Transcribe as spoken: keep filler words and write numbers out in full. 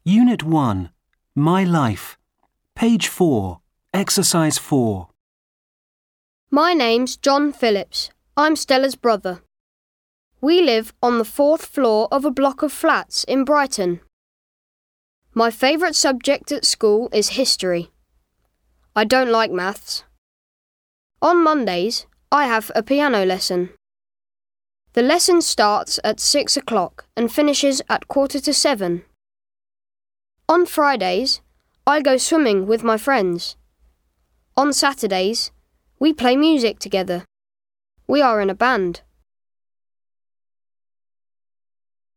Unit one, My Life. Page four, Exercise four. My name's John Phillips. I'm Stella's brother. We live on the fourth floor of a block of flats in Brighton. My favourite subject at school is history. I don't like maths. On Mondays, I have a piano lesson. The lesson starts at six o'clock and finishes at quarter to seven. On Fridays, I go swimming with my friends. On Saturdays, we play music together. We are in a band.